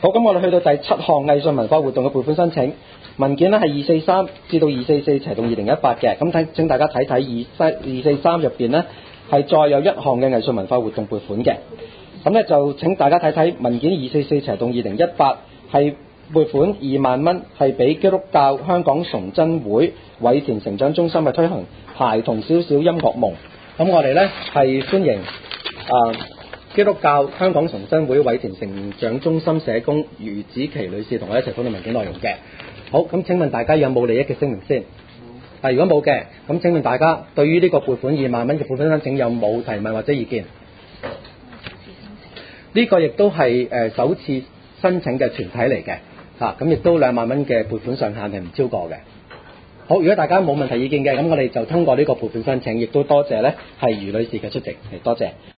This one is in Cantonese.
好，咁我哋去到第7項藝術文化活動嘅撥款申請文件呢係243至到244齊動2018嘅，咁請大家睇睇243入邊呢係再有一項嘅藝術文化活動撥款嘅，咁呢就請大家睇睇文件244齊動2018係撥款2萬蚊係俾基督教香港崇真會偉田成長中心嘅推行孩童小小音樂夢，咁我哋呢係歡迎基督教香港崇真會偉田成長中心社工余子琪女士同我一齊討論文件內容嘅。好，咁請問大家有冇利益嘅聲明先？如果冇嘅，咁請問大家對於呢個撥款2萬蚊嘅撥款申請有冇提問或者意見？呢個亦都係首次申請嘅團體嚟嘅，咁亦都2萬蚊嘅撥款上限係唔超過嘅。好，如果大家冇問題意見嘅，咁我哋就通過呢個撥款申請，亦都多謝呢係余女士嘅出席，多謝。